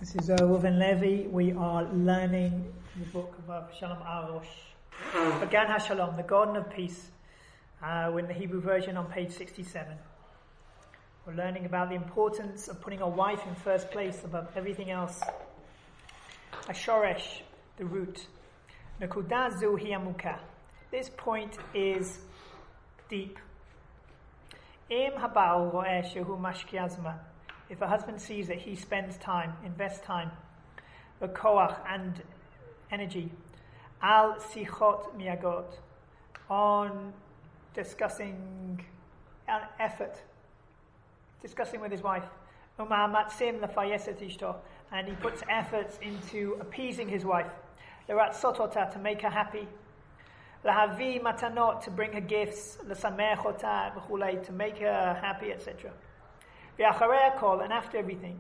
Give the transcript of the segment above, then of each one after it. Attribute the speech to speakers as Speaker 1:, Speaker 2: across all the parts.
Speaker 1: This is Reuven Levi. We are learning the book of Shalom Arosh. Gan HaShalom, the Garden of Peace. We're in the Hebrew version on page 67. We're learning about the importance of putting a wife in first place above everything else. Ashoresh, the root. Nakuda zu hi amuka. This point is deep. Im haba'al ro'eh shehu mashki'a zman. If a husband sees that he spends time, invests time, the koach and energy, al sichot miyagot, on discussing effort, discussing with his wife, uma'amatzim lafayeset ishto, and he puts efforts into appeasing his wife, leratzot to make her happy, lahavi matanot, to bring her gifts, lasamech ota v'chulei, to make her happy, etc. And after everything,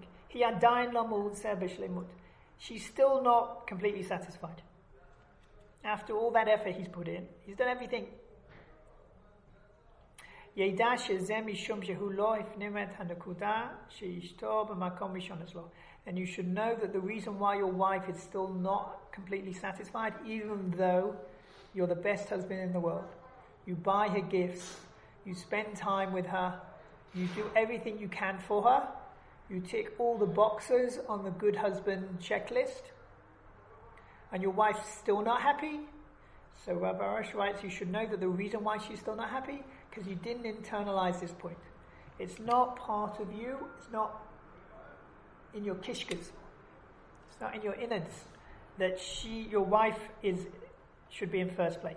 Speaker 1: she's still not completely satisfied. After all that effort he's put in, he's done everything. Then you should know that the reason why your wife is still not completely satisfied, even though you're the best husband in the world, you buy her gifts, you spend time with her, you do everything you can for her, you tick all the boxes on the good husband checklist, and your wife's still not happy. So Rabbi Arush writes, you should know that the reason why she's still not happy, because you didn't internalize this point. It's not part of you, it's not in your kishkas, it's not in your innards, that your wife should be in first place.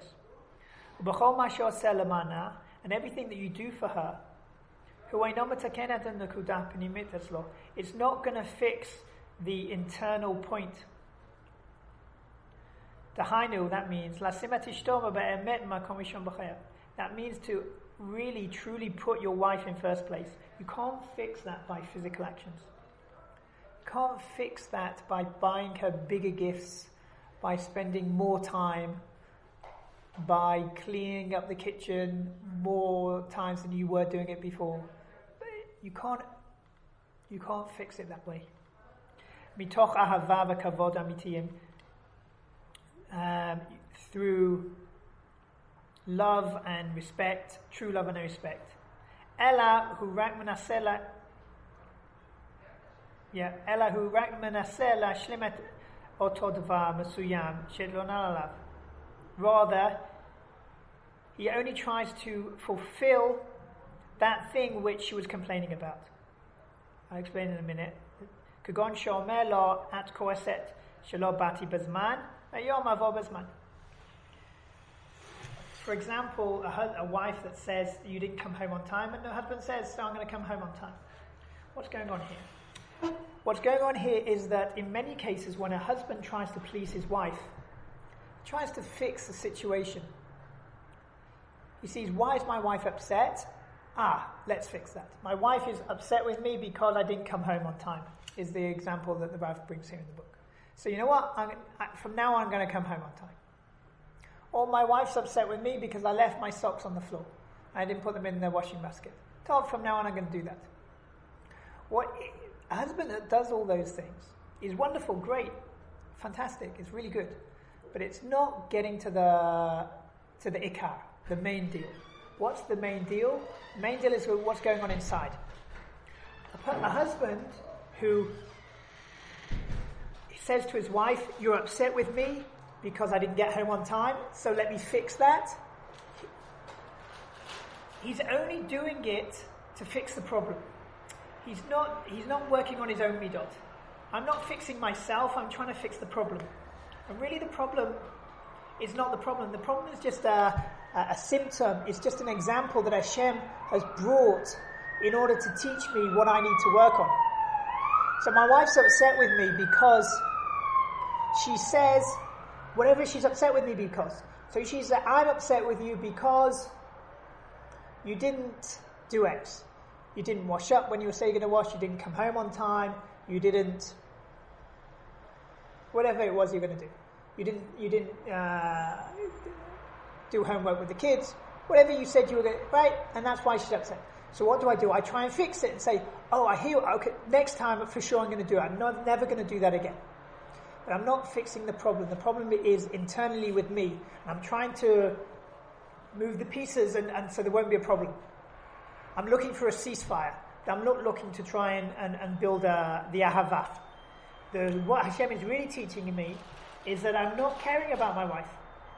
Speaker 1: And everything that you do for her, it's not going to fix the internal point. That means that means to really truly put your wife in first place. You can't fix that by physical actions. You can't fix that by buying her bigger gifts, by spending more time, by cleaning up the kitchen more times than you were doing it before. You can't fix it that way. Mitoch ahava v'kavod amitiyim, through love and respect, true love and respect. Ella hu rak menaseh shlimet oto dvar mesuyam shelo nalav. Rather, he only tries to fulfill that thing which she was complaining about. I'll explain in a minute. Kagon shomer lo at koeset shelo bati bezman ayom avo bezman. For example, a wife that says you didn't come home on time, and the husband says, so I'm going to come home on time. What's going on here? What's going on here is that in many cases when a husband tries to please his wife, tries to fix the situation, he sees, why is my wife upset? Let's fix that. My wife is upset with me because I didn't come home on time, is the example that the Rav brings here in the book. So you know what? From now on I'm going to come home on time. Or my wife's upset with me because I left my socks on the floor. I didn't put them in the washing basket. From now on I'm going to do that. A husband that does all those things is wonderful, great, fantastic, it's really good. But it's not getting to the ikar, the main deal. What's the main deal? The main deal is what's going on inside. A husband who says to his wife, you're upset with me because I didn't get home on time, so let me fix that. He's only doing it to fix the problem. He's not working on his own midot. I'm not fixing myself, I'm trying to fix the problem. And really the problem is not the problem. The problem is just a symptom. It's just an example that Hashem has brought in order to teach me what I need to work on. So my wife's upset with me because she says whatever she's upset with me because. So she says, I'm upset with you because you didn't do X. You didn't wash up when you were saying you're going to wash. You didn't come home on time. You didn't... whatever it was you're going to do. You didn't do homework with the kids. Whatever you said you were going to... Right? And that's why she's upset. So what do? I try and fix it and say, oh, I hear, okay, next time for sure I'm going to do it. I'm never going to do that again. But I'm not fixing the problem. The problem is internally with me. I'm trying to move the pieces and so there won't be a problem. I'm looking for a ceasefire. I'm not looking to try and build the ahavah. What Hashem is really teaching me is that I'm not caring about my wife.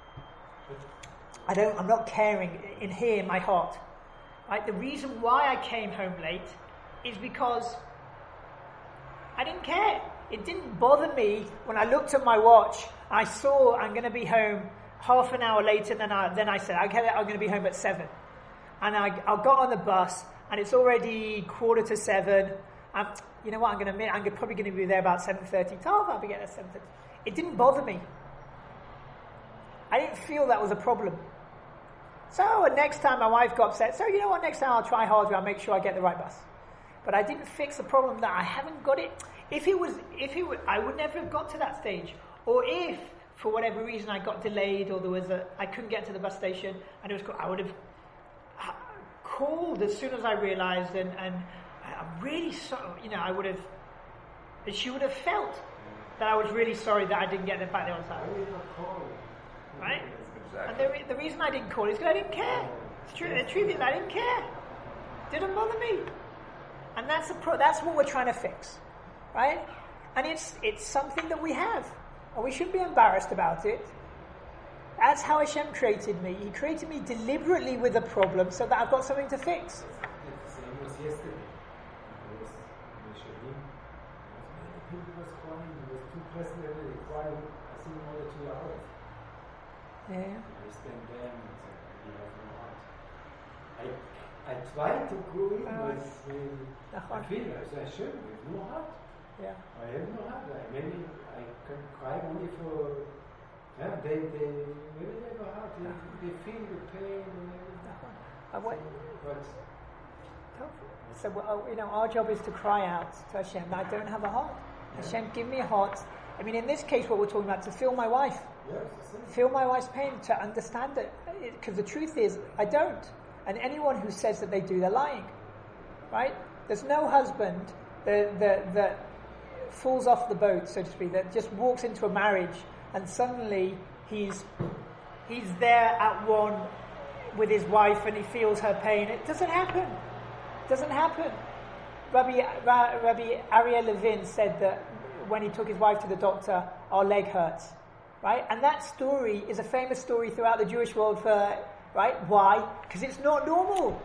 Speaker 1: I'm not caring in here in my heart. Right? The reason why I came home late is because I didn't care. It didn't bother me when I looked at my watch. I saw I'm going to be home half an hour later than I said. I'm going to be home at 7. And I got on the bus and it's already 6:45. You know what? I'm probably going to be there about 7:30. I'll be getting at 7:30. It didn't bother me. I didn't feel that was a problem. So next time my wife got upset, so you know what, next time I'll try harder, I'll make sure I get the right bus. But I didn't fix the problem that I haven't got it. If it was, I would never have got to that stage. Or if, for whatever reason, I got delayed or I couldn't get to the bus station, and I would have called as soon as I realized, and I'm really sorry, I would have, and she would have felt that I was really sorry that I didn't get back there on time. Right? Exactly. And the reason I didn't call is because I didn't care. It's true. The truth is I didn't care. Didn't bother me. And that's what we're trying to fix. Right? And it's something that we have. And we shouldn't be embarrassed about it. That's how Hashem created me. He created me deliberately with a problem so that I've got something to fix.
Speaker 2: The same was yesterday. It was Mishalim. He was crying. He was too personal. He cried, I think, more than 2 hours.
Speaker 1: Yeah.
Speaker 2: I stand there and say, you have no heart. I tried to go in with I feel I say, Hashem, you have no heart.
Speaker 1: Yeah.
Speaker 2: I have no heart. Maybe I can cry only for. Yeah, they really have a heart. They feel the pain and everything.
Speaker 1: So, our job is to cry out to Hashem, I don't have a heart. Hashem, give me a heart. I mean, in this case, what we're talking about, to feel my wife.
Speaker 2: Yes,
Speaker 1: feel my wife's pain, to understand it. Because the truth is, I don't. And anyone who says that they do, they're lying. Right? There's no husband that falls off the boat, so to speak, that just walks into a marriage and suddenly he's there at one with his wife and he feels her pain. It doesn't happen. It doesn't happen. Rabbi Aryeh Levin said that when he took his wife to the doctor, our leg hurts. Right? And that story is a famous story throughout the Jewish world right? Why? Because it's not normal.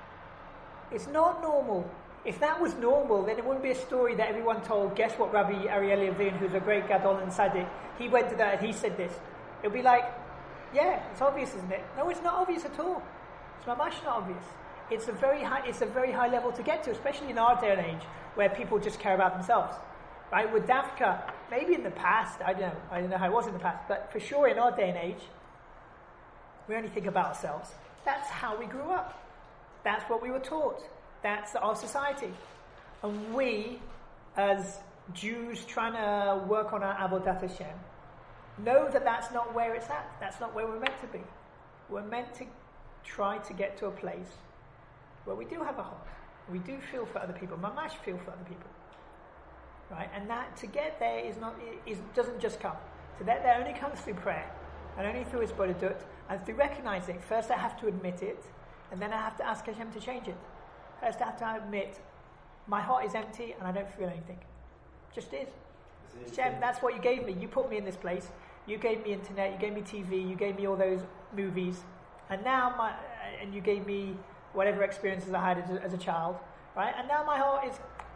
Speaker 1: It's not normal. If that was normal, then it wouldn't be a story that everyone told. Guess what, Rabbi Aryeh Levin, who's a great Gadol and Tzaddik, he went to that and he said this. It would be like, yeah, it's obvious, isn't it? No, it's not obvious at all. It's mamash not obvious. It's a very high level to get to, especially in our day and age, where people just care about themselves. Right? With Dafka, maybe in the past, I don't know how it was in the past, but for sure in our day and age, we only think about ourselves. That's how we grew up. That's what we were taught. That's our society. And we, as Jews trying to work on our Avodat Hashem, know that that's not where it's at. That's not where we're meant to be. We're meant to try to get to a place where we do have a heart. We do feel for other people. Mamash feel for other people. Right? And that, to get there doesn't just come. To get there only comes through prayer. And only through His Bodedut. And through recognizing. First I have to admit it. And then I have to ask Hashem to change it. First I have to admit, my heart is empty and I don't feel anything. Just is. Hashem, that's what you gave me. You put me in this place. You gave me internet, you gave me TV, you gave me all those movies. And now and you gave me whatever experiences I had as a child. Right? And now my heart is...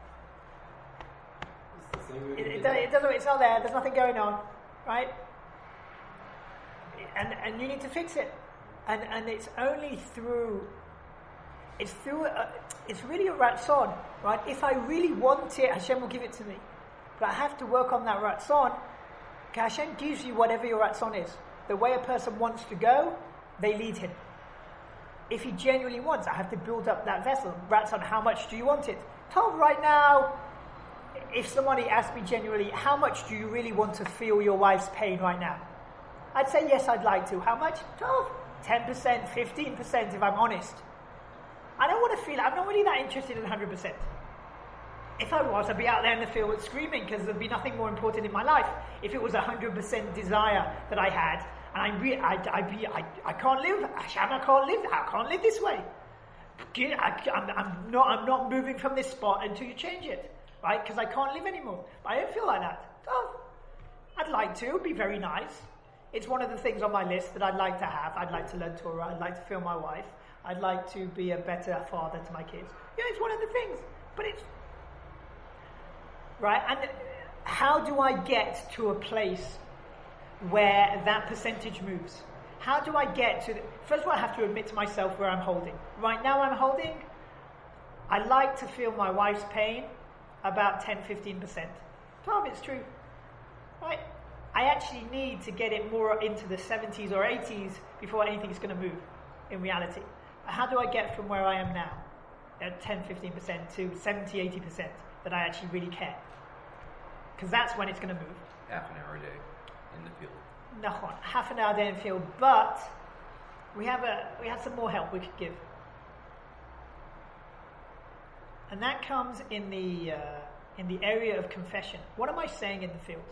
Speaker 1: It doesn't, it's not there, there's nothing going on. Right? And you need to fix it. And it's only through... It's really a ratzon, right? If I really want it, Hashem will give it to me. But I have to work on that ratzon. Hashem gives you whatever your ratzon is. The way a person wants to go, they lead him. If he genuinely wants, I have to build up that vessel. Ratzon, how much do you want it? Tov, right now, if somebody asked me genuinely, how much do you really want to feel your wife's pain right now? I'd say, yes, I'd like to. How much? 12, 10%, 15% if I'm honest. I don't want to feel, I'm not really that interested in 100%. If I was, I'd be out there in the field screaming because there'd be nothing more important in my life. If it was 100% desire that I had, and I can't live, Hashem, I can't live this way. I'm not moving from this spot until you change it, right? Because I can't live anymore. But I don't feel like that. Oh, I'd like to, it'd be very nice. It's one of the things on my list that I'd like to have. I'd like to learn Torah, I'd like to feel my wife, I'd like to be a better father to my kids. Yeah, it's one of the things, but it's... Right, and how do I get to a place where that percentage moves? How do I get to... First of all, I have to admit to myself where I'm holding. Right now I'm holding, I like to feel my wife's pain about 10-15%. 12, it's true. Right? I actually need to get it more into the 70s or 80s before anything's going to move, in reality. How do I get from where I am now, at 10-15% to 70-80%, that I actually really care? Because that's when it's going to move.
Speaker 3: Half an hour a day in the field.
Speaker 1: No, half an hour a day in the field, but we have some more help we could give. And that comes in the area of confession. What am I saying in the field?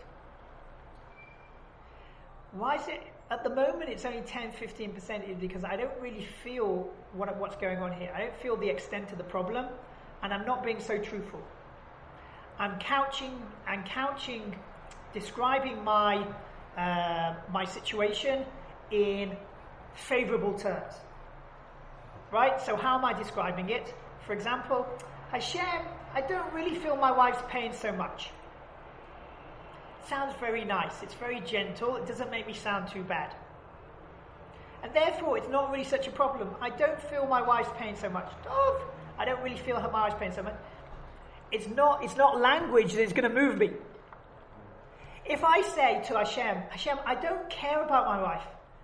Speaker 1: Why is it, at the moment it's only 10-15%, is because I don't really feel what's going on here. I don't feel the extent of the problem, and I'm not being so truthful. I'm couching, describing my situation in favorable terms. Right? So how am I describing it? For example, Hashem, I don't really feel my wife's pain so much. Sounds very nice, it's very gentle, it doesn't make me sound too bad. And therefore, it's not really such a problem. I don't feel my wife's pain so much. Oh, I don't really feel my wife's pain so much. It's not language that's going to move me. If I say to Hashem, I don't care about my wife.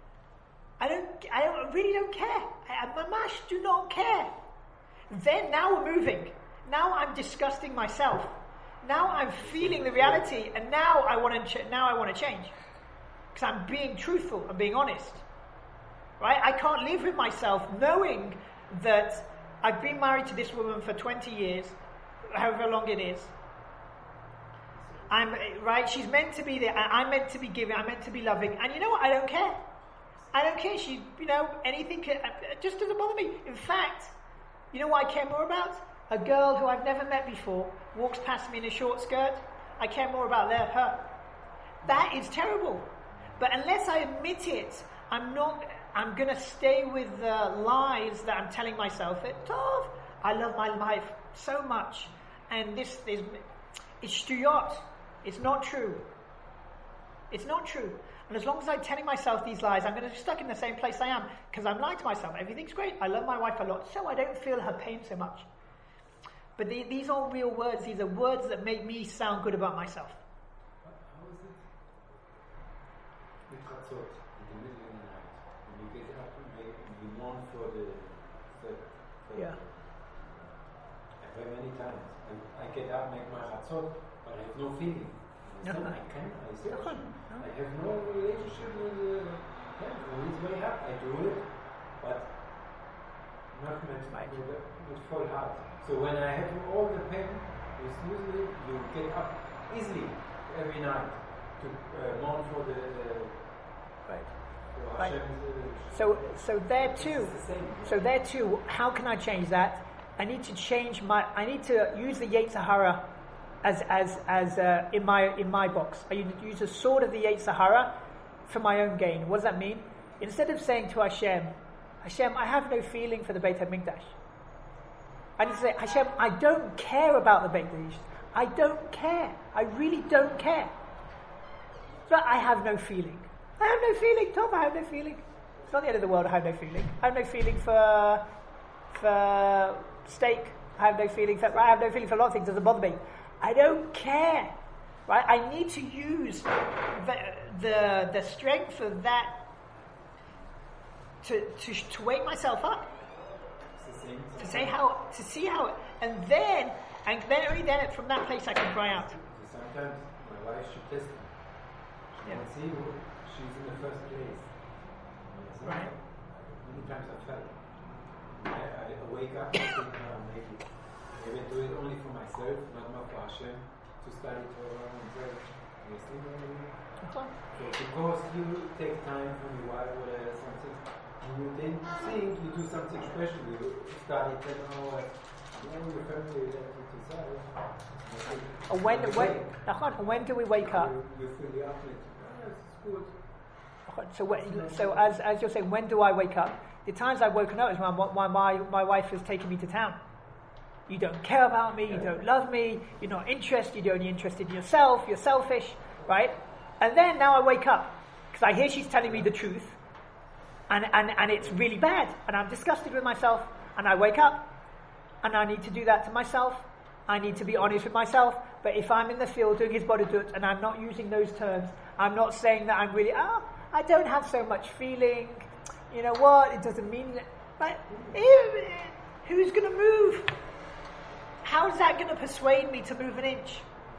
Speaker 1: I really don't care. I mamash do not care. Then now we're moving. Now I'm disgusting myself. Now I'm feeling the reality, and now I want to change, because I'm being truthful. I'm being honest. Right? I can't live with myself knowing that I've been married to this woman for 20 years, however long it is. Right? She's meant to be there. I'm meant to be giving. I'm meant to be loving. And you know what? I don't care. I don't care. She, anything just doesn't bother me. In fact, you know what I care more about? A girl who I've never met before walks past me in a short skirt. I care more about her. That is terrible. But unless I admit it, I'm going to stay with the lies that I'm telling myself. Tov, I love my life so much. And it's shtuyot. It's not true. It's not true. And as long as I'm telling myself these lies, I'm going to be stuck in the same place I am, because I'm lying to myself. Everything's great. I love my wife a lot, so I don't feel her pain so much. But these aren't real words. These are words that make me sound good about myself.
Speaker 2: How is it with Chatzot in the middle of the night? When you get up and you mourn for the
Speaker 1: Yeah.
Speaker 2: I've heard many times. I get up, make my Chatzot, but I have no feeling. I have no relationship with when he's way up. I do it, but not with full heart. So when I have all the pain, usually you get up easily every night to mourn for the
Speaker 1: right. So there too. How can I change that? I need to use the Yetzer Hara as in my box. I use the sword of the Yetzer Hara for my own gain. What does that mean? Instead of saying to Hashem, I have no feeling for the Beit HaMikdash, I need to say, Hashem, I don't care about the Beit HaMikdash. I don't care. I really don't care. But I have no feeling. I have no feeling, Tom. I have no feeling. It's not the end of the world. I have no feeling. I have no feeling for steak. I have no feeling for a lot of things. It doesn't bother me. I don't care. Right? I need to use the strength of that to wake myself up. To see how, and then only then from that place I can cry out.
Speaker 2: Sometimes my wife should test me. She can see she's in the first place.
Speaker 1: Right.
Speaker 2: Many times I fell. I wake up and think, maybe I do it only for myself, not for Hashem, to study Torah and pray. You see what I mean? So because you take time from your wife or something, and you then think you do something special, you study 10 hours, then your family let you decide.
Speaker 1: When do we wake up?
Speaker 2: You feel the uplift. It's good.
Speaker 1: So as you're saying, when do I wake up? The times I've woken up is when my wife has taken me to town. You don't care about me, you don't love me, you're not interested, you're only interested in yourself, you're selfish, right? And then now I wake up, because I hear she's telling me the truth, and it's really bad, and I'm disgusted with myself, and I wake up, and I need to do that to myself, I need to be honest with myself, but if I'm in the field doing his bodedut, and I'm not using those terms, I'm not saying that I'm really, I don't have so much feeling, you know what, it doesn't mean that, but who's going to move? How's that going to persuade me to move an inch?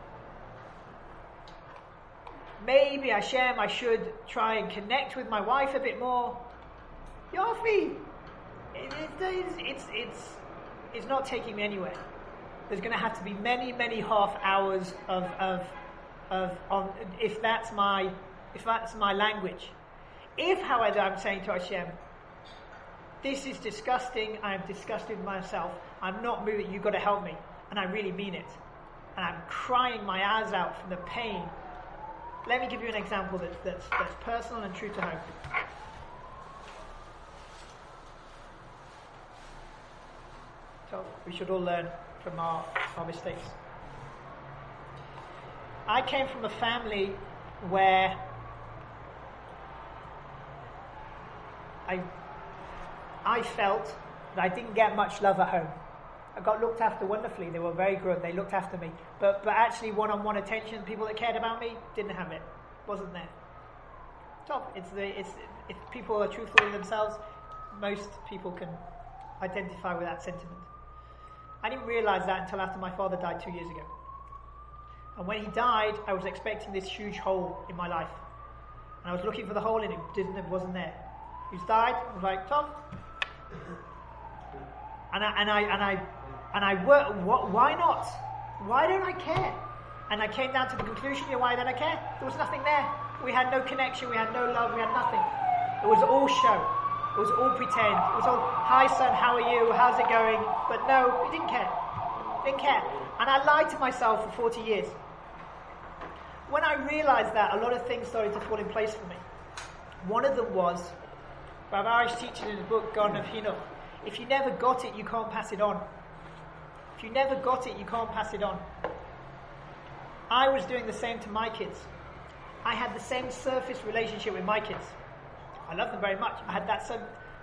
Speaker 1: Maybe Hashem, I should try and connect with my wife a bit more. Yofi, it's not taking me anywhere. There's going to have to be many, many half hours of if that's my language. If, however, I'm saying to Hashem, this is disgusting, I'm disgusted with myself, I'm not moving, you've got to help me, and I really mean it, and I'm crying my eyes out from the pain. Let me give you an example that's personal and true to home. So we should all learn from our mistakes. I came from a family where I felt that I didn't get much love at home. I got looked after wonderfully. They were very good. They looked after me. But actually one-on-one attention, people that cared about me, didn't have it. Wasn't there. So if people are truthful with themselves, most people can identify with that sentiment. I didn't realize that until after my father died 2 years ago. And when he died, I was expecting this huge hole in my life. And I was looking for the hole in him. It wasn't there. He's died. I was like, Tom. And I worked. Why not? Why don't I care? And I came down to the conclusion: why don't I care? There was nothing there. We had no connection. We had no love. We had nothing. It was all show. It was all pretend. It was all, hi son, how are you? How's it going? But no, we didn't care. Didn't care. And I lied to myself for 40 years. When I realized that, a lot of things started to fall in place for me. One of them was, Rav Arish teaches in his book, Garden of Chinuch, if you never got it, you can't pass it on. If you never got it, you can't pass it on. I was doing the same to my kids. I had the same surface relationship with my kids. I love them very much. I had that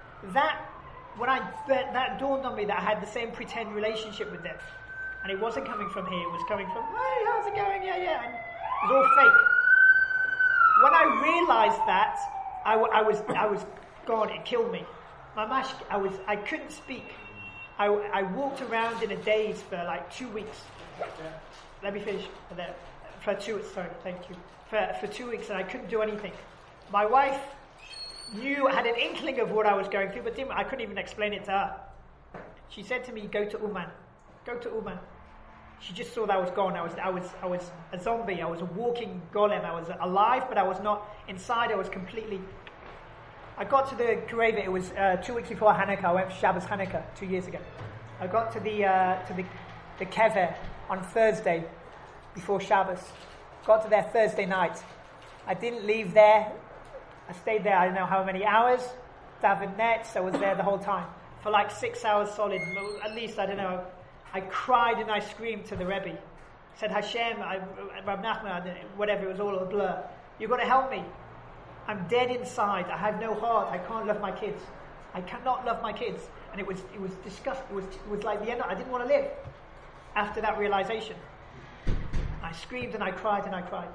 Speaker 1: dawned on me that I had the same pretend relationship with them. And it wasn't coming from here, it was coming from, hey, how's it going? Yeah. And it was all fake. When I realized that, I was gone, it killed me. I couldn't speak. I walked around in a daze for like 2 weeks. Let me finish. For 2 weeks, sorry, thank you. For 2 weeks, and I couldn't do anything. My wife had an inkling of what I was going through, but I couldn't even explain it to her. She said to me, go to Uman. Go to Uman. She just saw that I was gone. I was a zombie. I was a walking golem. I was alive, but I was not inside. I was completely... I got to the Kureva. It was 2 weeks before Hanukkah. I went for Shabbos Hanukkah 2 years ago. I got to the Kever on Thursday before Shabbos. Got to there Thursday night. I didn't leave there. I stayed there, I don't know how many hours. Daven Netz, I was there the whole time. For like 6 hours solid, at least, I don't know. I cried and I screamed to the Rebbe. Said, Hashem, Rab Nachman, whatever, it was all a blur. You've got to help me. I'm dead inside. I have no heart. I can't love my kids. I cannot love my kids. And it was disgusting. It was like the end. I didn't want to live after that realization. I screamed and I cried and I cried.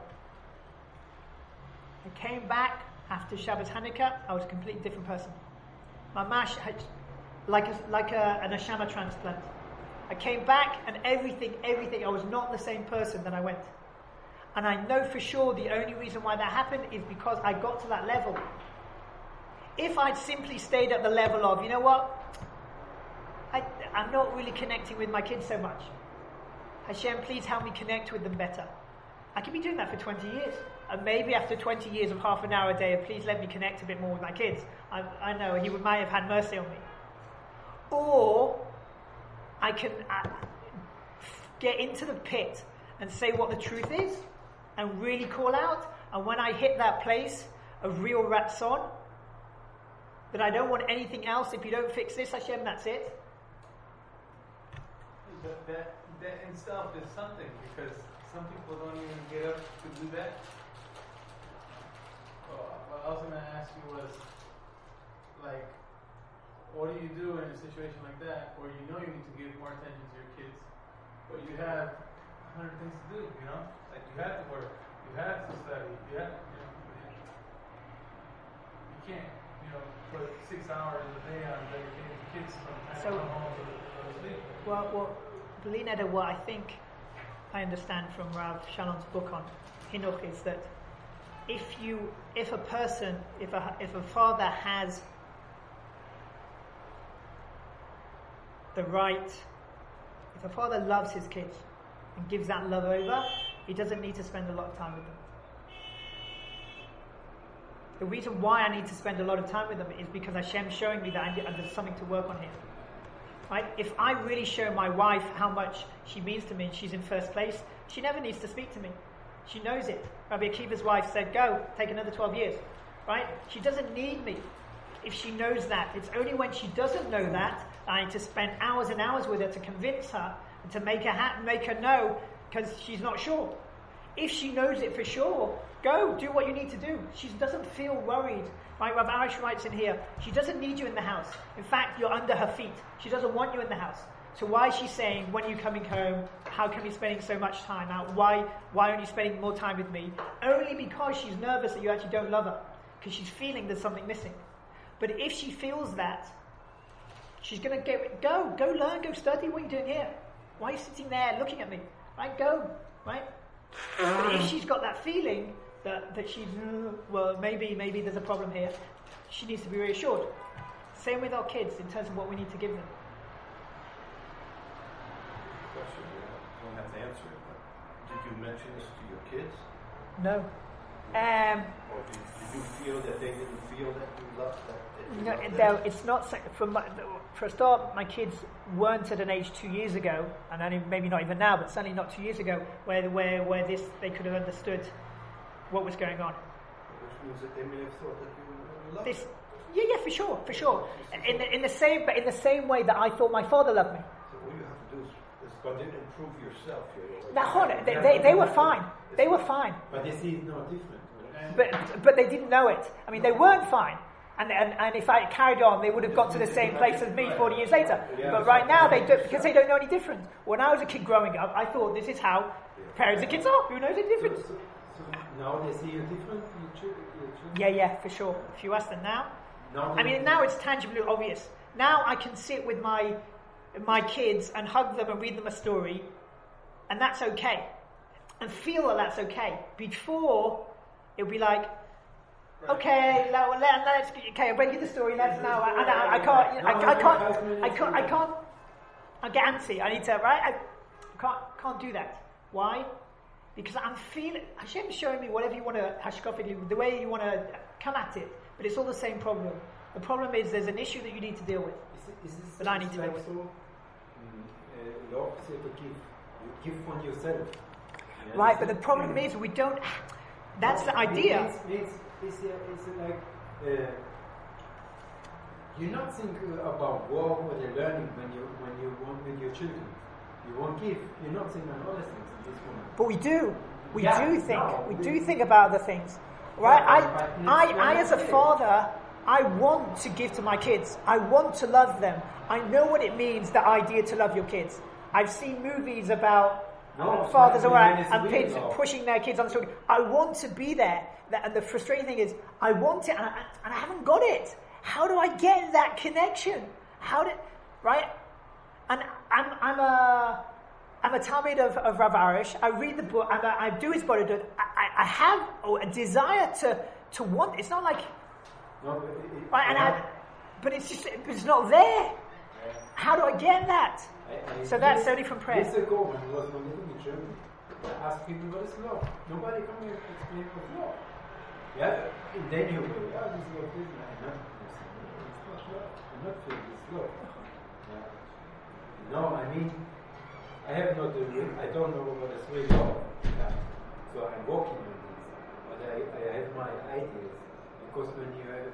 Speaker 1: I came back after Shabbos Hanukkah. I was a completely different person. My mash had like an Neshama transplant. I came back and everything, I was not the same person that I went. And I know for sure the only reason why that happened is because I got to that level. If I'd simply stayed at the level of, you know what, I'm not really connecting with my kids so much. Hashem, please help me connect with them better. I could be doing that for 20 years. And maybe after 20 years of half an hour a day, please let me connect a bit more with my kids. I know He might have had mercy on me. Or I can get into the pit and say what the truth is and really call out. And when I hit that place of real ratzon, that I don't want anything else, if you don't fix this, Hashem, that's it.
Speaker 4: That in itself is something, because some people don't even get up to do that. What I was going to ask you was, like, what do you do in a situation like that, where you know you need to give more attention to your kids, but you have 100 things to do, you know? Like, you have to work, you have to study, you can't, put 6 hours a day on dedicating to kids from time to come home to sleep.
Speaker 1: Well, Belina, what I think I understand from Rav Shalom's book on Hinuch is that if a father has the right, if a father loves his kids and gives that love over, he doesn't need to spend a lot of time with them. The reason why I need to spend a lot of time with them is because Hashem's showing me that there's something to work on here. Right? If I really show my wife how much she means to me and she's in first place, she never needs to speak to me. She knows it. Rabbi Akiva's wife said, go, take another 12 years. Right? She doesn't need me if she knows that. It's only when she doesn't know that I need to spend hours and hours with her to convince her and to make her know, because she's not sure. If she knows it for sure, go, do what you need to do. She doesn't feel worried. Right? Rav Arish writes in here, she doesn't need you in the house. In fact, you're under her feet. She doesn't want you in the house. So why is she saying, when are you coming home? How come you're spending so much time out? Why aren't you spending more time with me? Only because she's nervous that you actually don't love her. Because she's feeling there's something missing. But if she feels that, she's going to go learn, go study. What are you doing here? Why are you sitting there looking at me? Right? Go. Right? But if she's got that feeling that she's, maybe there's a problem here, she needs to be reassured. Same with our kids in terms of what we need to give them.
Speaker 5: Question, you don't have to answer it, but did you mention this to your kids?
Speaker 1: No.
Speaker 5: Or did you feel that they didn't feel that you loved that?
Speaker 1: No, it's not. For a start, my kids weren't at an age 2 years ago, and maybe not even now, but certainly not 2 years ago, where they could have understood what was going on.
Speaker 5: Which means that they may have thought that you loved
Speaker 1: this. Yeah, for sure. In the same way that I thought my father loved me.
Speaker 5: So all you have to do is but then improve yourself.
Speaker 1: They were fine. They were fine.
Speaker 2: But they see it's no different.
Speaker 1: But they didn't know it. I mean, they weren't fine. And if I carried on, they would have got to the same place as me 40 years later. But right now, they don't, because they don't know any different. When I was a kid growing up, I thought this is how parents and kids are. Who knows any difference?
Speaker 2: So now they see you different?
Speaker 1: Yeah, for sure. If you ask them now. Now it's tangibly obvious. Now I can sit with my kids and hug them and read them a story, and that's okay. And feel that that's okay. Before, it would be like, okay, I'll bring you the story. I get antsy. I need to, right? I can't do that. Why? Because I'm feeling, Hashem's showing me whatever you want to, hashkafically, the way you want to come at it, but it's all the same problem. The problem is there's an issue that you need to deal with. That I need to deal with.
Speaker 2: The opposite of give. You give from yourself.
Speaker 1: Right, but the problem is we don't, that's the idea.
Speaker 2: It's like, you not think about work or the learning when you want with your children. You won't give. You're not thinking about other things at this moment.
Speaker 1: But we do. We do think about other things. Right? I as a father, I want to give to my kids. I want to love them. I know what it means, the idea to love your kids. I've seen movies about fathers and kids pushing their kids on the street. I want to be there. And the frustrating thing is, I want it and I haven't got it. How do I get that connection? Right? And I'm a Talmid of Rav Arish. I read the book and I do his bodedut. I have a desire to want. It's not like, but it's not there. How do I get that? So that's only from prayer.
Speaker 2: Years ago, when I was living in Germany, I asked people what is love. Nobody can explain what love. Yeah, and then you go, yeah, this is love, this is love. It's not love. I'm not feeling this love. Yeah. No, I mean, I don't know what is real love. Yeah. So I'm working on this. But I have my ideas. Because when you have,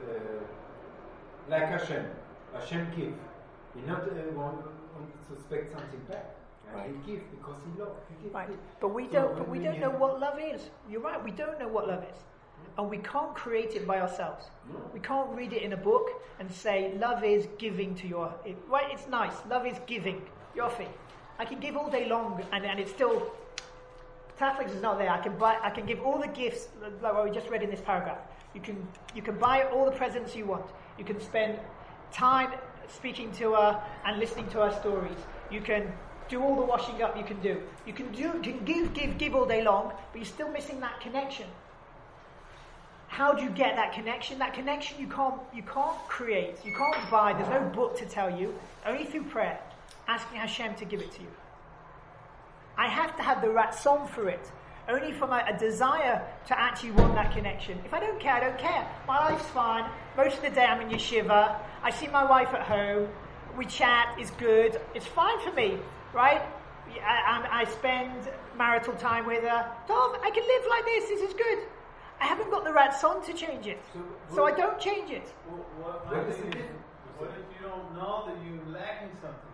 Speaker 2: like Hashem give. He not want to expect something back. Right. He gives because he loves.
Speaker 1: Right. But we don't know what love is. You're right. We don't know what love is, and we can't create it by ourselves. No. We can't read it in a book and say love is giving to your. Right. It's nice. Love is giving. Yofi. I can give all day long, and it's still. Catholics is not there. I can give all the gifts like what we just read in this paragraph. You can buy all the presents you want. You can spend time speaking to her and listening to her stories. You can do all the washing up you can do. You can give all day long, but you're still missing that connection. How do you get that connection? That connection you can't create. You can't buy. There's no book to tell you. Only through prayer, asking Hashem to give it to you. I have to have the ratzon for it. Only from a desire to actually want that connection. If I don't care, I don't care. My life's fine. Most of the day I'm in yeshiva. I see my wife at home. We chat. It's good. It's fine for me, right? I spend marital time with her. Tom, I can live like this. This is good. I haven't got the ratzon to change it. So I don't change it.
Speaker 4: What if you don't know that you're lacking something?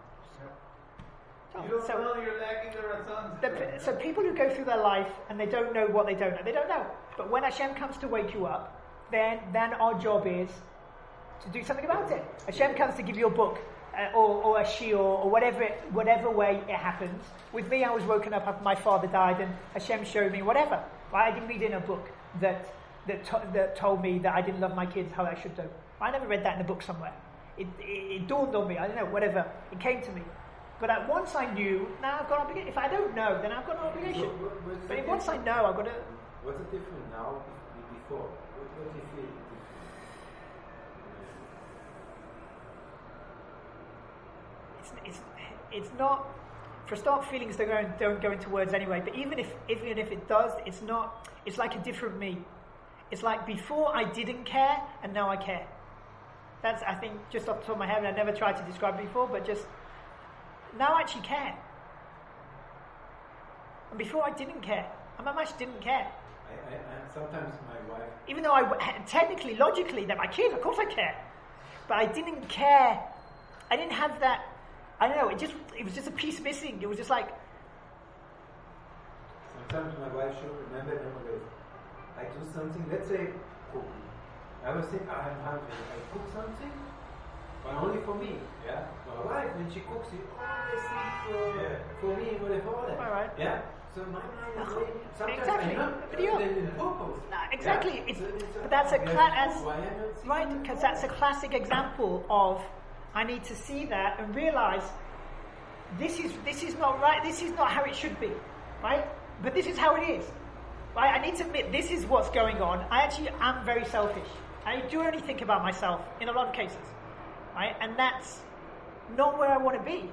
Speaker 4: You don't know you're lacking the ratzon.
Speaker 1: So people who go through their life and they don't know what they don't know. They don't know. But when Hashem comes to wake you up, then our job is to do something about it. Hashem comes to give you a book or a shiur or whatever way it happens. With me, I was woken up after my father died, and Hashem showed me whatever. Right? I didn't read in a book that told me that I didn't love my kids how I should do. I never read that in a book somewhere. It dawned on me. I don't know. Whatever. It came to me. But once I knew, now I've got an obligation. If I don't know, then I've got an obligation. But once I know, I've got to.
Speaker 2: What's the difference now before? What do you feel?
Speaker 1: It's not. For a start, feelings don't go into words anyway. But even if it does, it's not. It's like a different me. It's like before I didn't care, and now I care. That's, I think, just off the top of my head. And I never tried to describe it before, but just. Now I actually care. And before I didn't care. I much didn't care.
Speaker 2: I sometimes my wife...
Speaker 1: Even though technically, logically, they're my kids, of course I care. But I didn't care. I didn't have that... I don't know, it was just a piece missing. It was just like...
Speaker 2: Sometimes my wife should remember nowadays. I do something, let's say, cooking. I was thinking, I'm hungry. I cook something, but only for me. Yeah? My wife, when she cooks, she always thinks for me, whatever.
Speaker 1: All right.
Speaker 2: Yeah? So my mind is really, sometimes
Speaker 1: exactly.
Speaker 2: I know,
Speaker 1: exactly.
Speaker 2: Yeah?
Speaker 1: But that's right, because that's a classic example of I need to see that and realize this is not right. This is not how it should be, right? But this is how it is, right? I need to admit this is what's going on. I actually am very selfish. I do only think about myself in a lot of cases, right? And that's not where I want to be.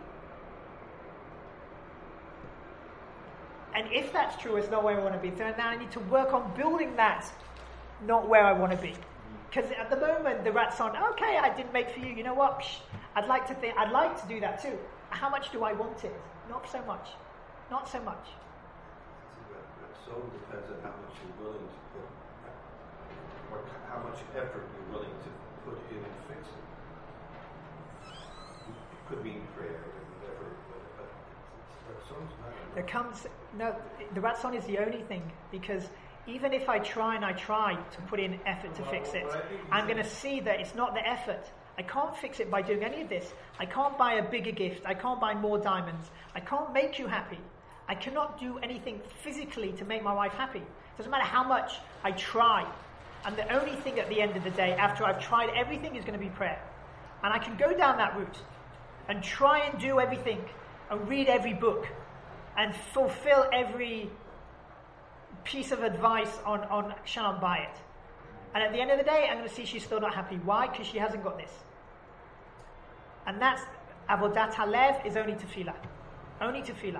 Speaker 1: And if that's true, it's not where I want to be. So now I need to work on building that, not where I want to be. Because at the moment, the ratzon, okay, I didn't make for you. You know what? I'd like to do that too. How much do I want it? Not so much. Not so much.
Speaker 5: So depends on how much you're willing to put, or how much effort you're willing to put in and fix it. It could mean prayer or whatever, but
Speaker 1: the ratzon is the only thing, because even if I try to put in effort to fix it, I'm going to see that it's not the effort. I can't fix it by doing any of this. I can't buy a bigger gift. I can't buy more diamonds. I can't make you happy. I cannot do anything physically to make my wife happy. It doesn't matter how much I try. And the only thing at the end of the day, after I've tried everything, is going to be prayer. And I can go down that route and try and do everything and read every book and fulfill every piece of advice on Shalom Bayit. And at the end of the day, I'm going to see she's still not happy. Why? Because she hasn't got this. And Avodat halev is only tefillah. Only tefillah.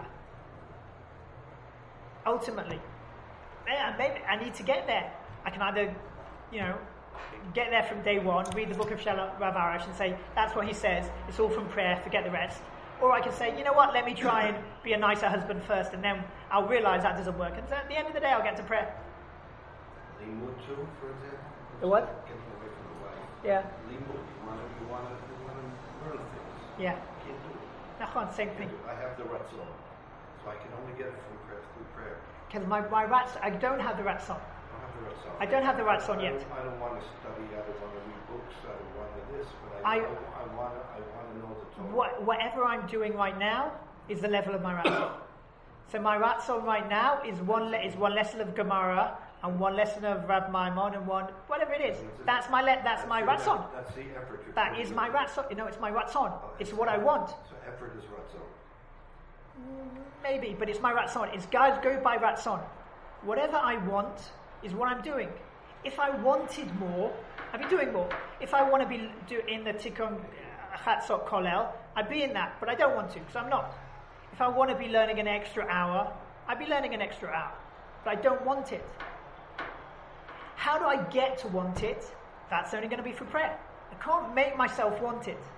Speaker 1: Ultimately. Maybe I need to get there. I can either, get there from day one, read the book of Rav Arush and say, that's what he says, it's all from prayer, forget the rest. Or I can say, you know what, let me try and be a nicer husband first, and then I'll realize that doesn't work. And so at the end of the day, I'll get to prayer.
Speaker 5: Limud too, for example.
Speaker 1: The what?
Speaker 5: Getting away from the wife.
Speaker 1: Yeah.
Speaker 5: Limud, you want to learn things.
Speaker 1: Yeah.
Speaker 5: You can't do it.
Speaker 1: Nachon, same thing.
Speaker 5: I have the ratzon, so I can only get it from prayer through prayer.
Speaker 1: Because my ratzon, I don't have the ratzon.
Speaker 5: I don't have the ratzon.
Speaker 1: I don't have the ratzon yet.
Speaker 5: I don't want to study. I don't want to read books. I don't want to this. But I want to know the Torah.
Speaker 1: Whatever I'm doing right now is the level of my ratzon. So my ratzon right now is one lesson of Gemara and one lesson of Rav Maimon and one whatever it is. That's my ratzon.
Speaker 5: That's the effort.
Speaker 1: That is my ratzon. It's my ratzon. It's what I want.
Speaker 5: So effort is ratzon.
Speaker 1: Maybe, but it's my ratzon. It's guys go by ratzon. Whatever I want is what I'm doing. If I wanted more, I'd be doing more. If I want to be in the Tikkun Chatzot Kollel, I'd be in that, but I don't want to, because I'm not. If I want to be learning an extra hour, I'd be learning an extra hour, but I don't want it. How do I get to want it? That's only going to be for prayer. I can't make myself want it.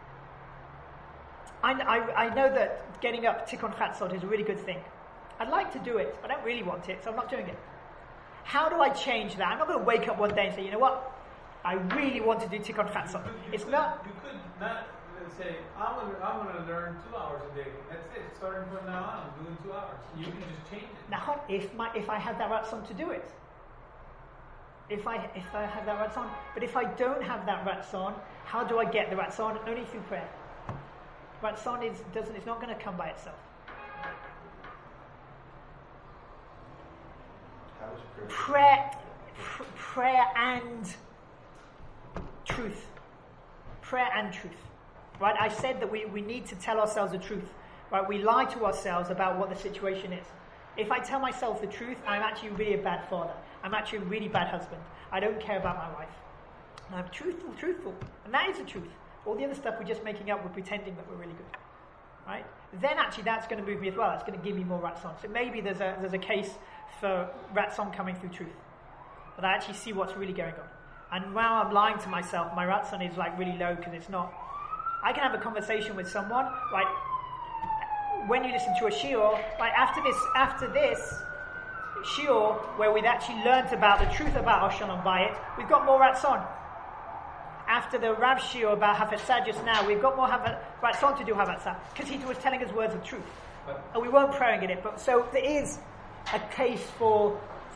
Speaker 1: I know that getting up Tikkun Chatzot is a really good thing. I'd like to do it, but I don't really want it, so I'm not doing it. How do I change that? I'm not going to wake up one day and say, you know what? I really want to do Tikkun Chatzot. It's not.
Speaker 4: You could not say, I'm going to learn 2 hours a day. That's it. Starting from now on, I'm doing 2 hours. You can just change it.
Speaker 1: Now, if I had that ratzon to do it, if I have that ratzon, but if I don't have that ratzon, how do I get the ratzon? Only through prayer. Ratzon it's not going to come by itself. Prayer and truth. Prayer and truth. Right? I said that we need to tell ourselves the truth. Right? We lie to ourselves about what the situation is. If I tell myself the truth, I'm actually really a bad father. I'm actually a really bad husband. I don't care about my wife. And I'm truthful. And that is the truth. All the other stuff we're just making up, we're pretending that we're really good. Right? Then actually that's going to move me as well. It's going to give me more ratzon. So maybe there's a case for ratzon coming through truth. But I actually see what's really going on. And now I'm lying to myself, my ratzon is like really low because it's not. I can have a conversation with someone, right? When you listen to a shiur, right, after this shiur, where we'd actually learnt about the truth about Oshon and Bayit, we've got more ratzon. After the Rav shiur about Hafetzah just now, we've got more ratzon to do Hafetzah, because he was telling us words of truth. And we weren't praying in it, but so there is a case for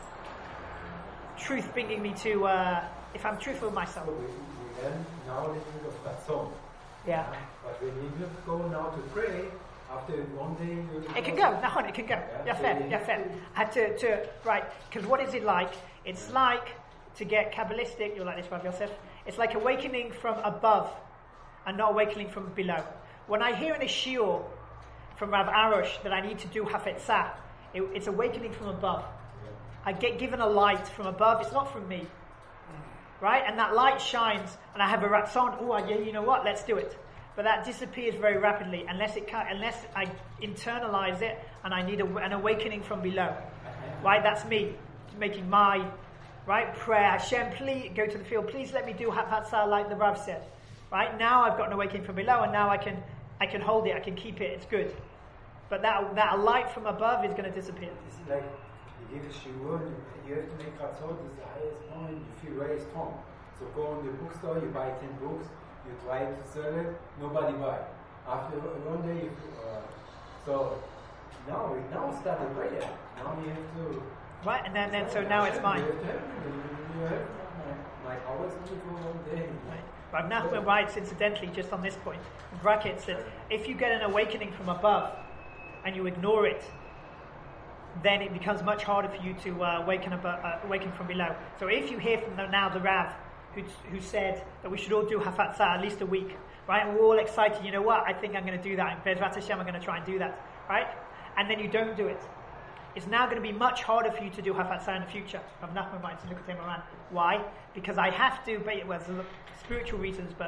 Speaker 1: truth bringing me to, if I'm truthful with myself.
Speaker 2: So we learn now a little bit of ratzon.
Speaker 1: Yeah.
Speaker 2: But when you go now to pray, after one day
Speaker 1: it can go. It can go. Yeah, fair. I had to right, because what is it like? It's like, to get Kabbalistic, you're like this, Rav Yosef, it's like awakening from above and not awakening from below. When I hear in a shiur from Rav Arush that I need to do Hafetzah, it's awakening from above. I get given a light from above, it's not from me. Right? And that light shines, and I have a ratzon, you know what, let's do it. But that disappears very rapidly unless I internalize it and I need an awakening from below. Right? That's me making my prayer. Hashem, please go to the field. Please let me do Hafetzah like the Rav said. Right? Now I've got an awakening from below, and now I can hold it. I can keep it. It's good. But that light from above is going to disappear.
Speaker 2: It's like you give a shiur, you have to make ratzot is the highest point. You feel very strong. So go in the bookstore, you buy 10 books. You try to sell it, nobody buy. After one day, you so now start the prayer. Now you have to.
Speaker 1: Right, and then so now it's mine.
Speaker 2: You have my hours only for one day.
Speaker 1: Right. Nachman writes, incidentally, just on this point, in brackets, that if you get an awakening from above and you ignore it, then it becomes much harder for you to awaken from below. So if you hear from the Rav, who said that we should all do Hafetzah at least a week, right? And we're all excited, you know what, I think I'm going to do that. In Bezrat Hashem, I'm going to try and do that, right? And then you don't do it. It's now going to be much harder for you to do Hafetzah in the future. Rav Nachman writes in Likutei Moharan. Why? Because I have to, well, there's spiritual reasons, but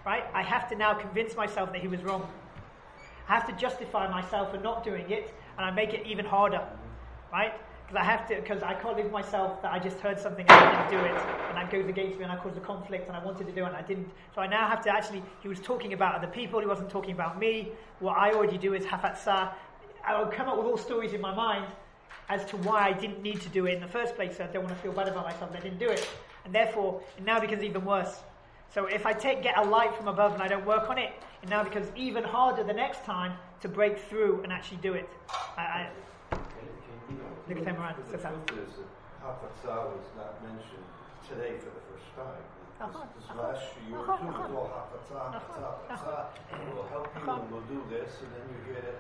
Speaker 1: right? I have to now convince myself that he was wrong. I have to justify myself for not doing it, and I make it even harder, right? Because I can't live myself that I just heard something and I didn't do it, and that goes against me and I caused a conflict and I wanted to do it and I didn't. So I now have to actually, he was talking about other people, he wasn't talking about me. What I already do is hafatzah. I will come up with all stories in my mind as to why I didn't need to do it in the first place, so I don't want to feel bad about myself that I didn't do it. And therefore, it now becomes even worse. So if I get a light from above and I don't work on it, it now becomes even harder the next time to break through and actually do it. Look at him around.
Speaker 5: The truth is that Hafatzah was not mentioned today for the first time. This last year or two was all Hafatzah. We'll help you and we'll do this, and then you hear that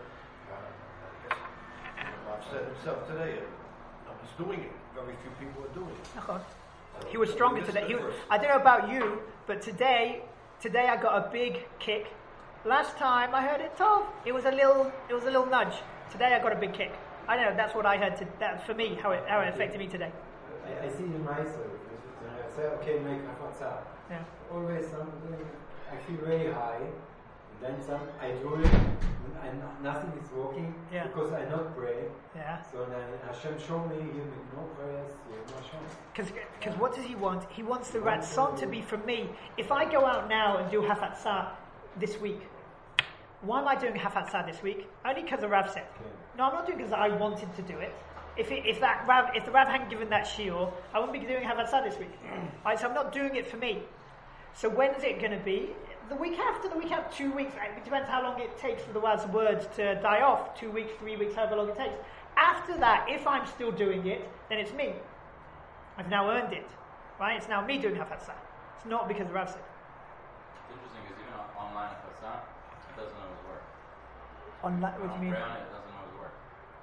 Speaker 5: Rav said himself today, he's doing it. Very few people are doing it. So
Speaker 1: he was stronger today. I don't know about you, but today I got a big kick. Last time I heard it tough. It was a little nudge. Today I got a big kick. I don't know, that's what I heard, that for me, how it affected me today.
Speaker 2: I see in myself, when I say, okay, make hafatzah.
Speaker 1: Yeah.
Speaker 2: Always something, I feel very high, and then I do it, and nothing is working, because I not pray.
Speaker 1: Yeah.
Speaker 2: So then Hashem showed me, you make no prayers, you have no Hashem.
Speaker 1: Because what does he want? He wants the ratzon to be from me. If I go out now and do hafatzah this week, why am I doing hafatzah this week? Only because the Rav said.
Speaker 2: Okay.
Speaker 1: No, I'm not doing it because I wanted to do it. If the Rav hadn't given that shiur, I wouldn't be doing hafatzah this week. Right, so I'm not doing it for me. So when is it going to be? The week after, 2 weeks. It depends how long it takes for the Rav's words to die off. 2 weeks, 3 weeks, however long it takes. After that, if I'm still doing it, then it's me. I've now earned it. Right? It's now me doing hafatzah. It's not because the Rav said.
Speaker 3: It's interesting because even online hafatzah, it doesn't always work.
Speaker 1: What do you mean?
Speaker 3: It doesn't always work.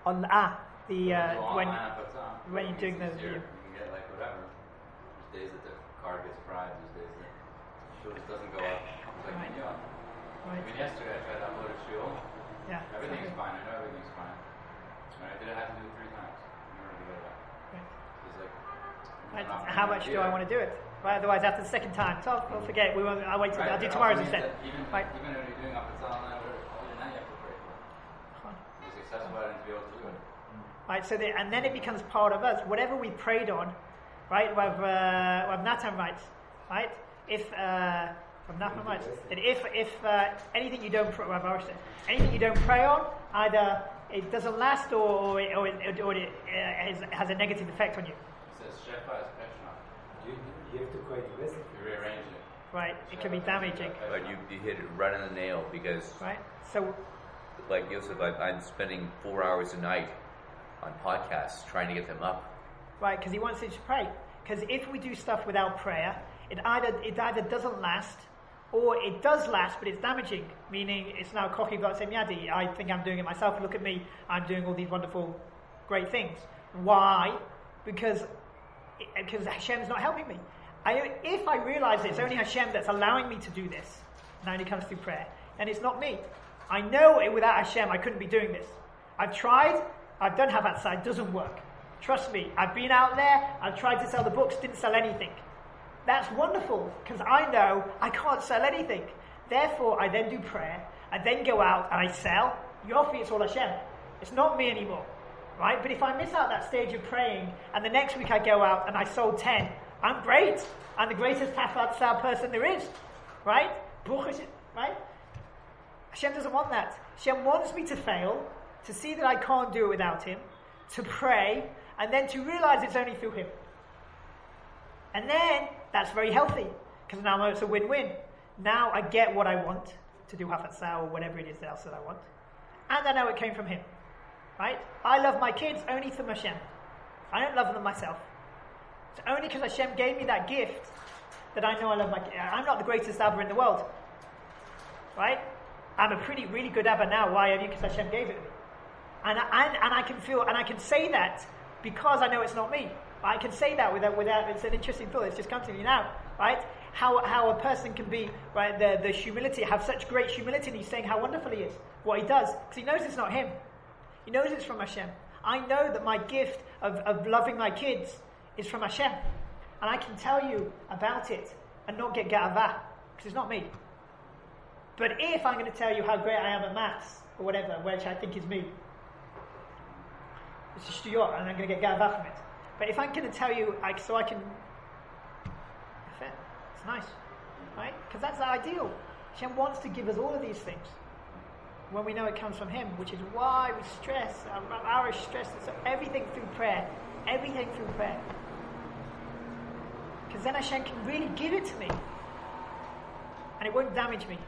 Speaker 1: When you're doing the
Speaker 3: video. You can get like whatever. There's days that the card gets fried, there's days that it just doesn't go up. It's like,
Speaker 1: Right.
Speaker 3: I mean, yesterday I tried to upload a shiur.
Speaker 1: Yeah.
Speaker 3: Everything's fine, I know everything's fine. When I did it, I had to do it 3 times in order to get it up.
Speaker 1: Right.
Speaker 3: It's like,
Speaker 1: Right. How much do I want to do it? Right, otherwise, after the second time, so we'll forget. I'll wait till I'll do tomorrow's instead.
Speaker 3: Even when you're doing hafatzah online, even that you have to pray for. Be successful at it and to be able to do it.
Speaker 1: Right, so and then it becomes part of us. Whatever we prayed on, right? What Natan writes, right? If Natan writes that if anything you don't anything you don't pray on, either it doesn't last or it has a negative effect on you.
Speaker 3: It says shefa is peshna.
Speaker 2: You have to create a recipe.
Speaker 3: You rearrange it.
Speaker 1: Right, it can be damaging.
Speaker 6: But you hit it right on the nail because,
Speaker 1: Right, so
Speaker 6: like Yosef, I'm spending 4 hours a night on podcasts trying to get them up.
Speaker 1: right, because he wants you to pray. Because if we do stuff without prayer, it either doesn't last, or it does last, but it's damaging. Meaning, it's now kochi v'atzem yadi. I think I'm doing it myself. Look at me. I'm doing all these wonderful, great things. Why? Because Hashem's not helping me. If I realize it's only Hashem that's allowing me to do this, and it only comes through prayer, and it's not me. I know without Hashem I couldn't be doing this. I've tried. I've done hafatzah. It doesn't work. Trust me. I've been out there. I've tried to sell the books. Didn't sell anything. That's wonderful, because I know I can't sell anything. Therefore, I then do prayer. I then go out and I sell. Yofi, it's all Hashem. It's not me anymore. Right? But if I miss out that stage of praying, and the next week I go out and I sold 10, I'm great. I'm the greatest hafatzah person there is. Right? Right? Hashem doesn't want that. Hashem wants me to fail, to see that I can't do it without Him, to pray, and then to realize it's only through Him. And then, that's very healthy, because now it's a win-win. Now I get what I want, to do hafatzah or whatever it is else that I want, and I know it came from Him. Right? I love my kids only from Hashem. I don't love them myself. It's only because Hashem gave me that gift that I know I love my kids. I'm not the greatest Abba in the world. Right? I'm a really good Abba now. Why? Only because Hashem gave it to me. And I can feel, and I can say that because I know it's not me. I can say that without. It's an interesting thought. It's just come to me now, right? How a person can be, right? The humility, have such great humility, and he's saying how wonderful he is, what he does, because he knows it's not him. He knows it's from Hashem. I know that my gift of loving my kids is from Hashem, and I can tell you about it and not get ga'avah, because it's not me. But if I'm going to tell you how great I am at maths, or whatever, which I think is me, it's a shtuyot, and I'm going to get gava from it. But if I'm going to tell you, so I can... It's nice, right? Because that's the ideal. Hashem wants to give us all of these things when we know it comes from Him, which is why we stress, our stress, so everything through prayer. Everything through prayer. Because then Hashem can really give it to me. And it won't damage me.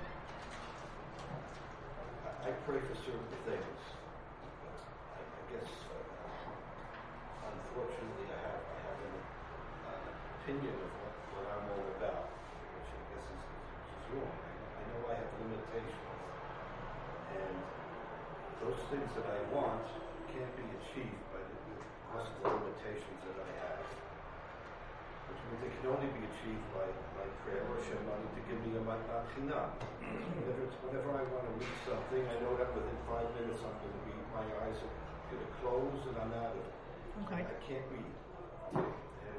Speaker 5: I pray for certain things. I guess, unfortunately, I have an opinion of what I'm all about, which I guess is wrong. I know I have limitations. And those things that I want can't be achieved because of the limitations that I have. Which means they can only be achieved by prayer or Hashem wanting to give me a matnat chinam. Whenever I want to read something, I know that within 5 minutes I'm going to read, my eyes are going to close and I'm out of it.
Speaker 1: Okay.
Speaker 5: I can't read. And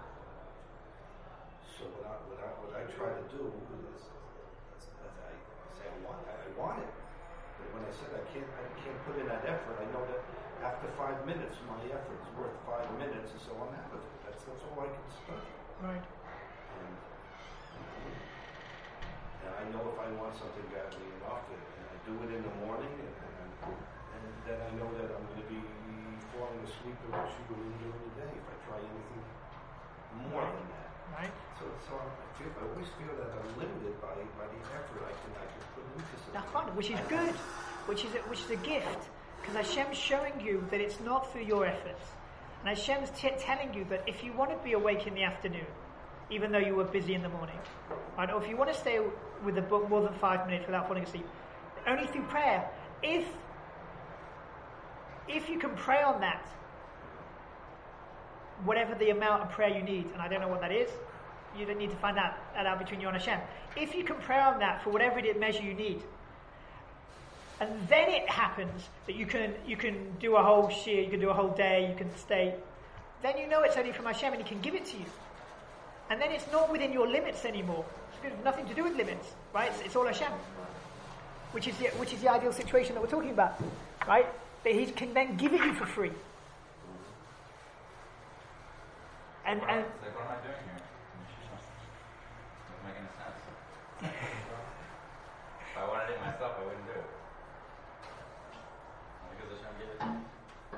Speaker 5: so what I try to do is I say I want it. But when I said I can't put in that effort, I know that after 5 minutes, my effort is worth 5 minutes, and so I'm out of it. That's all I can study.
Speaker 1: Right.
Speaker 5: And I know if I want something badly enough, and I do it in the morning, and then I know that I'm going to be falling asleep in the during the day if I try anything more than that.
Speaker 1: Right.
Speaker 5: So I always feel that I'm limited by the effort I can put into something.
Speaker 1: Nachon, which is good, which is a gift, because Hashem's showing you that it's not through your efforts, and Hashem's telling you that if you want to be awake in the afternoon, even though you were busy in the morning, right, or if you want to stay with the book more than 5 minutes without falling asleep, only through prayer. If you can pray on that, whatever the amount of prayer you need, and I don't know what that is, you don't need to find that out between you and Hashem. If you can pray on that for whatever measure you need, and then it happens that you can do a whole shir, you can do a whole day, you can stay, then you know it's only from Hashem and He can give it to you. And then it's not within your limits anymore. It's got nothing to do with limits, right? It's all Hashem, which is the ideal situation that we're talking about, right? That He can then give it you for free. And
Speaker 3: what am I doing here? Doesn't make any sense. If I wanted it myself, I wouldn't do it. Because Hashem gave it to me.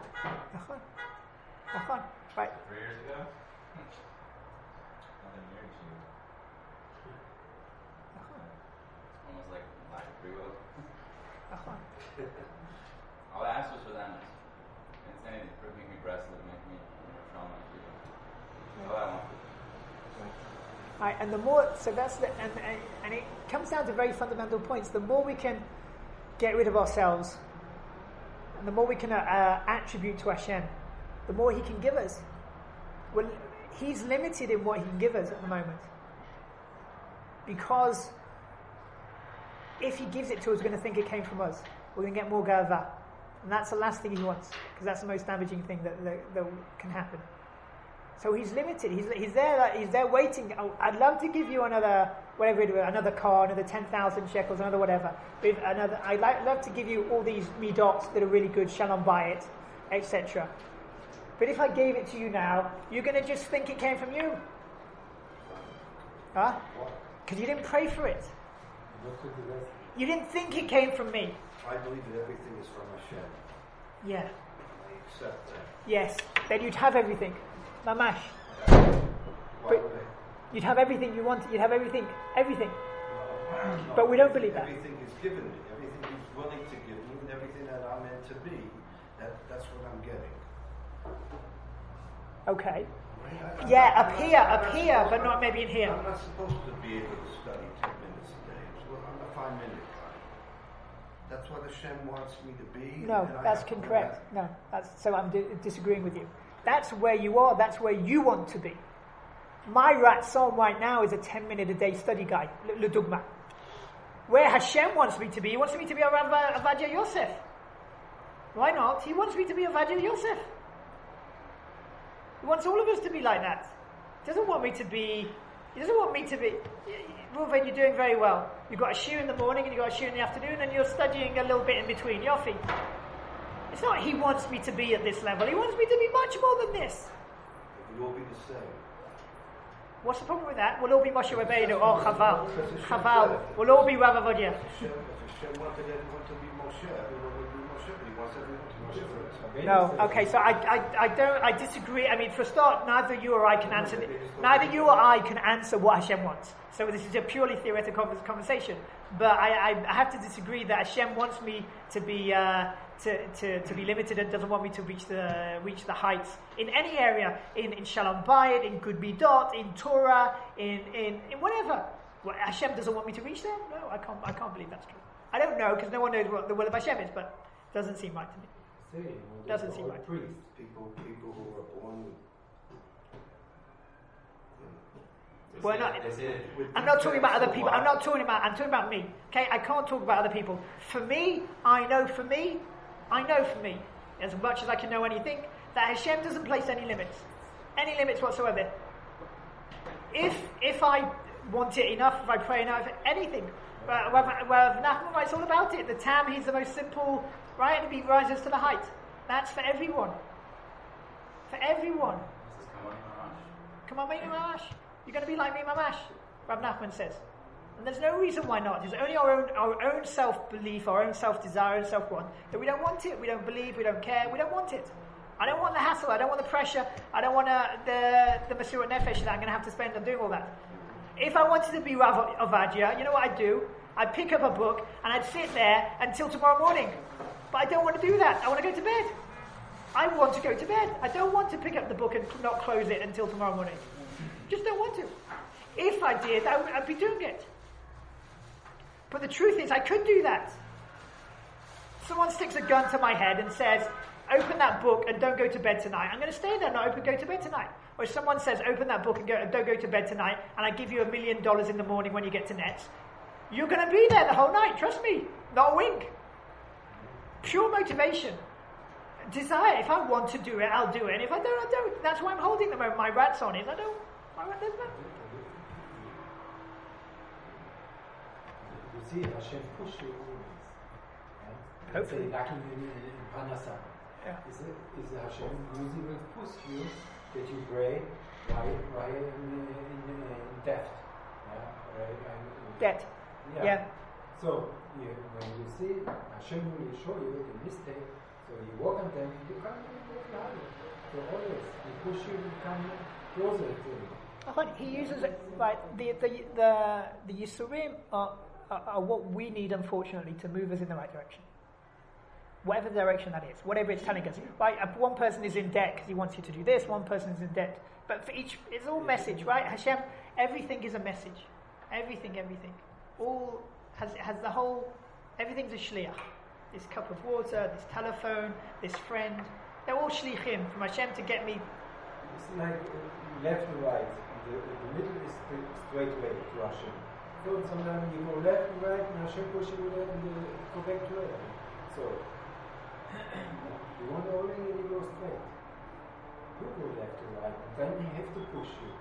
Speaker 1: Right.
Speaker 3: 3 years ago? Nothing new to you. It's almost like lack of free will. All I asked was for that. Insanity, make me restless, make me trauma. All I want.
Speaker 1: Right, and the more, so that's the, and it comes down to very fundamental points. The more we can get rid of ourselves, and the more we can attribute to Hashem, the more He can give us. Well, He's limited in what He can give us at the moment, because if He gives it to us, we're going to think it came from us. We're going to get more gava, and that's the last thing He wants, because that's the most damaging thing that can happen. So He's limited. He's there waiting. Oh, I'd love to give you another another car, another 10,000 shekels, another whatever. I'd love to give you all these midot that are really good. Shalom bayit, etc. But if I gave it to you now, you're going to just think it came from you, huh? Because you didn't pray for it. You didn't think it came from me.
Speaker 5: I believe that everything is from Hashem.
Speaker 1: Yeah.
Speaker 5: I accept that.
Speaker 1: Yes. Then you'd have everything. Mamash.
Speaker 5: Why would I?
Speaker 1: You'd have everything you want. You'd have everything. Everything.
Speaker 5: No,
Speaker 1: but we don't believe that.
Speaker 5: Everything is given me. Everything He's willing to give me, and everything that I'm meant to be, that's what I'm getting.
Speaker 1: Okay.
Speaker 5: Right?
Speaker 1: Up here, but not maybe in here.
Speaker 5: I'm not supposed to be able to study 10 minutes a day. I'm a 5-minute guy. That's what Hashem wants me to be.
Speaker 1: No, that's incorrect. No, so I'm disagreeing with you. That's where you are. That's where you want to be. My ratzon right now is a 10-minute a day study guy. L'dugma. Where Hashem wants me to be, He wants me to be a Avadia Yosef. Why not? He wants me to be a Avadia Yosef. He wants all of us to be like that. He doesn't want me to be He doesn't want me to be, Reuven, you're doing very well. You've got a shiur in the morning and you've got a shiur in the afternoon and you're studying a little bit in between. Yofi. It's not he wants me to be at this level. He wants me to be much more than this.
Speaker 5: We'll all be the same.
Speaker 1: What's the problem with that? We'll all be Moshe Rabbeinu or Chaval. Chaval. We'll all be Rav Avodia.
Speaker 5: Hashem wanted everyone to be Moshe. Everyone would be Moshe, but he wants everyone to be Moshe.
Speaker 1: No, okay, so I disagree. I mean, for a start, neither you or I can answer what Hashem wants. So this is a purely theoretical conversation. But I have to disagree that Hashem wants me to be to be limited and doesn't want me to reach the heights in any area, in Shalom Bayit, in Good Midot, in Torah, in whatever. Well, Hashem doesn't want me to reach there? No, I can't believe that's true. I don't know because no one knows what the will of Hashem is, but it doesn't seem right to me. Doesn't seem right.
Speaker 5: Priests, people who are born
Speaker 1: Well, I'm not talking about other people. I'm talking about me. Okay, I can't talk about other people. For me, I know for me, as much as I can know anything, that Hashem doesn't place any limits whatsoever. If I want it enough, if I pray enough, anything. Rav Nachman writes all about it. The Tam, he's the most simple, right? And he rises to the height. That's for everyone. For everyone. Come on, Mamash. You're going to be like me, Mamash, Rav Nachman says. And there's no reason why not. It's only our own self-belief, our own self-desire and self-want, that we don't want it, we don't believe, we don't care, we don't want it. I don't want the hassle, I don't want the pressure, I don't want the Mesirat Nefesh that I'm going to have to spend on doing all that. If I wanted to be Rav Ovadia, you know what I'd do? I'd pick up a book and I'd sit there until tomorrow morning. But I don't want to do that. I want to go to bed. I want to go to bed. I don't want to pick up the book and not close it until tomorrow morning. Just don't want to. If I did, I'd be doing it. But the truth is, I could do that. Someone sticks a gun to my head and says, open that book and don't go to bed tonight. I'm going to stay there, not go to bed tonight. Or if someone says, open that book and don't go to bed tonight, and I give you $1 million in the morning when you get to Nets, you're going to be there the whole night, trust me. Not a wink. Pure motivation. Desire. If I want to do it, I'll do it. And if I don't, I don't. That's why I'm holding them over my rats on it. I don't.
Speaker 2: You see, Hashem push you always.
Speaker 1: Hopefully.
Speaker 2: Like in Parnasa.
Speaker 1: Yeah.
Speaker 2: Is Hashem using will push you that you pray while in debt?
Speaker 1: Debt. Yeah.
Speaker 2: So when you see Hashem will show you the mistake, so you walk on them, you come to the So always he push you to come closer to him.
Speaker 1: He uses it right. The Yisurim are what we need, unfortunately, to move us in the right direction. Whatever direction that is, whatever it's telling us. Right? One person is in debt because he wants you to do this. One person is in debt, but for each, it's all message, right? Hashem, everything is a message. Everything. All has the whole. Everything's a shliach. This cup of water, this telephone, this friend. They're all shlichim from Hashem to get me.
Speaker 2: It's like left and right. The middle is the straight way to Hashem. So sometimes you go left and right, and Hashem pushes you in the correct way. So you want to only you go straight. You go left and right, and then he has to push you.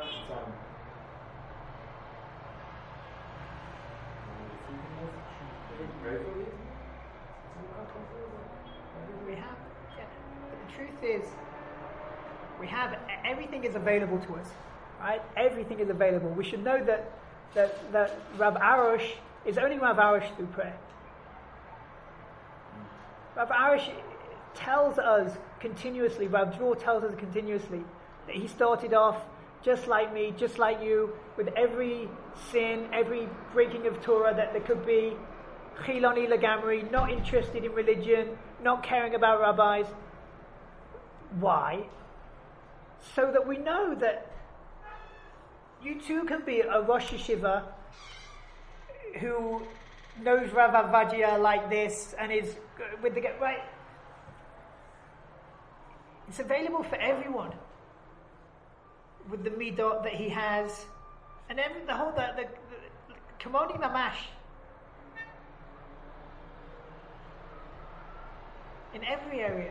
Speaker 1: We have, but the truth is, everything is available to us, right? Everything is available. We should know that Rav Arush is only Rav Arush through prayer. Rav Arush tells us continuously, Rav Dror tells us continuously, that he started off just like me, just like you, with every sin, every breaking of Torah that there could be, Chiloni Lagamri, not interested in religion, not caring about rabbis. Why? So that we know that you too can be a Rosh Yeshiva who knows Rav Avadia like this and is with the right. It's available for everyone with the midot that he has, and the whole the Kamoni Mamash in every area.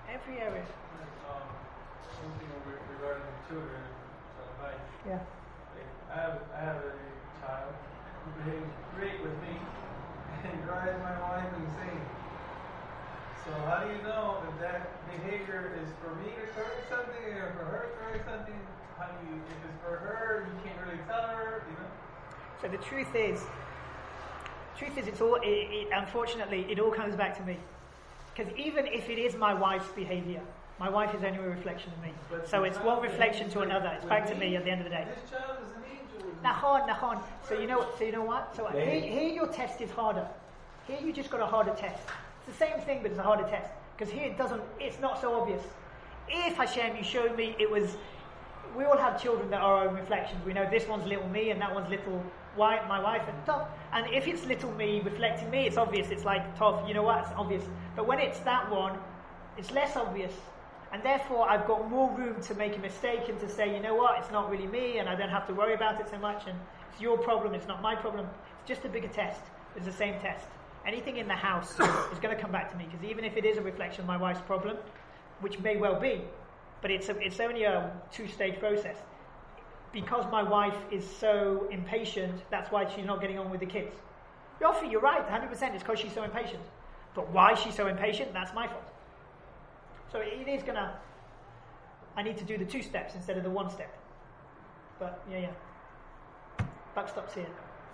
Speaker 4: Something regarding children,
Speaker 1: Yeah.
Speaker 4: I have a child who behaves great with me and drives my wife insane. So how do you know if that behavior is for me to correct something or for her to correct something? How do you, if it's for her, you can't really tell her, you know?
Speaker 1: So the truth is, it's all. Unfortunately, it all comes back to me. Because even if it is my wife's behavior, my wife is only a reflection of me.
Speaker 4: But
Speaker 1: so it's one reflection to another. It's back to me at the end of the day.
Speaker 4: This child is an angel.
Speaker 1: Nahon. So you know what? So here your test is harder. Here you just got a harder test. It's the same thing, but it's a harder test. Because here it's not so obvious. If Hashem, you showed me we all have children that are our own reflections. We know this one's little me and that one's little my wife, and tough. And if it's little me reflecting me, it's obvious. It's like tough. You know what? It's obvious. But when it's that one, it's less obvious. And therefore, I've got more room to make a mistake and to say, you know what? It's not really me, and I don't have to worry about it so much. And it's your problem. It's not my problem. It's just a bigger test. It's the same test. Anything in the house is going to come back to me, because even if it is a reflection of my wife's problem, which may well be, but it's only a 2-stage process. Because my wife is so impatient, that's why she's not getting on with the kids. Yofi, you're right, 100%, it's because she's so impatient. But why she's so impatient, that's my fault. So it is I need to do the 2 steps instead of the 1 step. But, yeah. Buck stops here.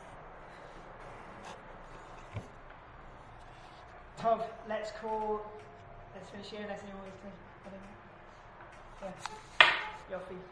Speaker 1: Tov, let's finish here, let's see what we do. Yeah. Yofi.